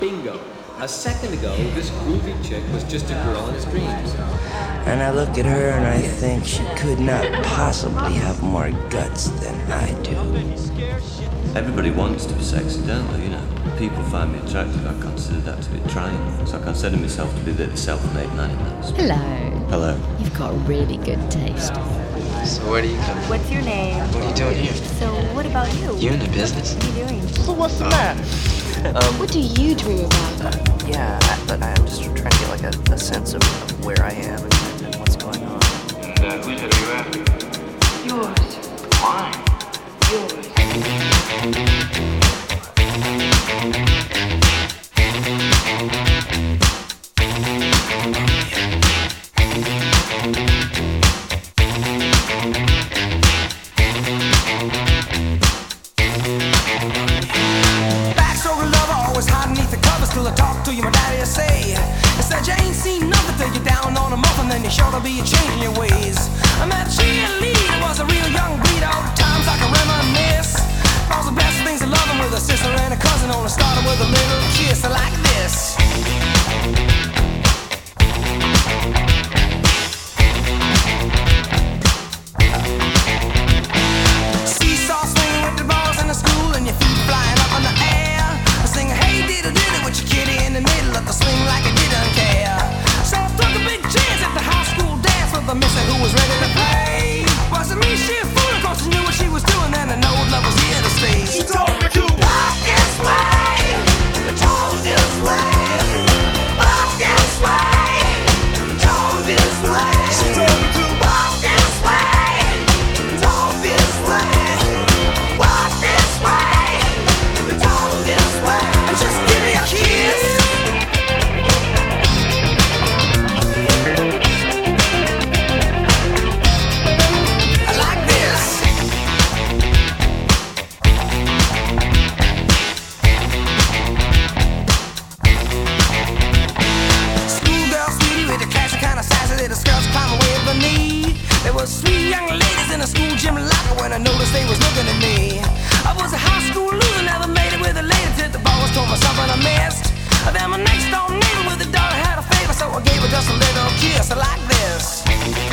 Bingo. A second ago, this groovy chick was just a girl in his dreams. And I look at her and I think she could not possibly have more guts than I do. Everybody wants to be sexy, don't they? You know, people find me attractive. I consider that to be trying. So I consider myself to be the self-made man in that. Hello. Hello. You've got really good taste. So where do you come from? What's your name? What are you doing here? So what about you? You in the business? What are you doing? So what's the matter? What do you dream about? But I'm just trying to get like a sense of where I am and what's going on. And whose are you after? Yours. Mine. Yours. Backstory lover, always hiding beneath the covers till I talk to you, my daddy will say. He said you ain't seen nothing till you're down on a muffin, then you're sure to be a change in your ways. I met cheerleader, was a real young breed, all the times I can reminisce. All the best things of loving with a sister and a cousin, only started with a little kiss like this. Seesaw swinging with the balls in the school and your feet flying up in the air. I sing hey diddle diddle with your kitty in the middle of the swing like I didn't care. So I took a big chance at the high school dance with the mister who was ready to play. Wasn't me, she a fool, of course she knew what she was doing, and I know love was here to stay. She told me to walk this way, told this way, walk this way, told this way. She told me to walk this way, told this way, walk this way, told this way. And just give me a kiss. Like this. Schoolgirl sweetie with the classy kind of sassy little skirts climbing way up her knee. There was three young ladies in a school gym locker when I noticed they was looking at me. I was a high school loser, never made it with a lady till the boss told me something I missed. Then my next door neighbor with a daughter had a favor, so I gave her just a little kiss like this.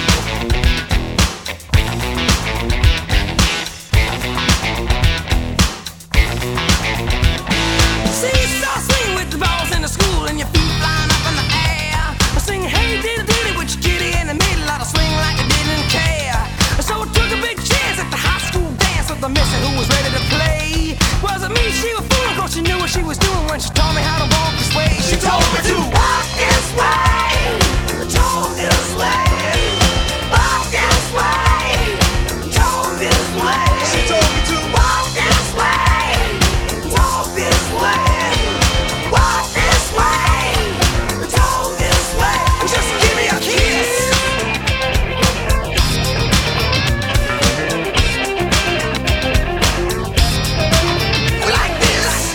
Seesaw swing with the balls in the school and your feet flying up in the air. I sing hey diddle diddle with your kitty in the middle of the swing like I didn't care. So I took a big chance at the high school dance with the mister who was ready to play. Wasn't me, she was fooling, cause she knew what she was doing when she taught me how to walk this way. She told me to walk this way, told this way, walk this way, told this way. She told me to walk this way, told this way, walk this way, told this way. Just give me a kiss. Like this.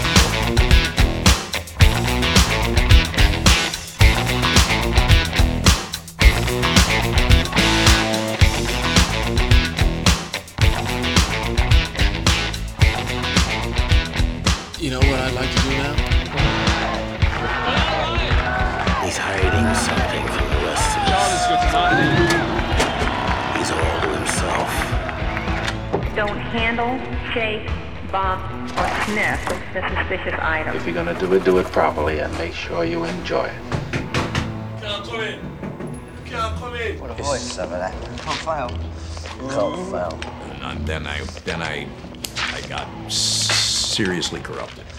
You know what I'd like to do now? He's hiding something from the rest of us. He's all to himself. Don't handle, shake, bump, or sniff the suspicious items. If you're gonna do it properly and make sure you enjoy it. What a voice over there. Can't fail. And then I got seriously corrupted.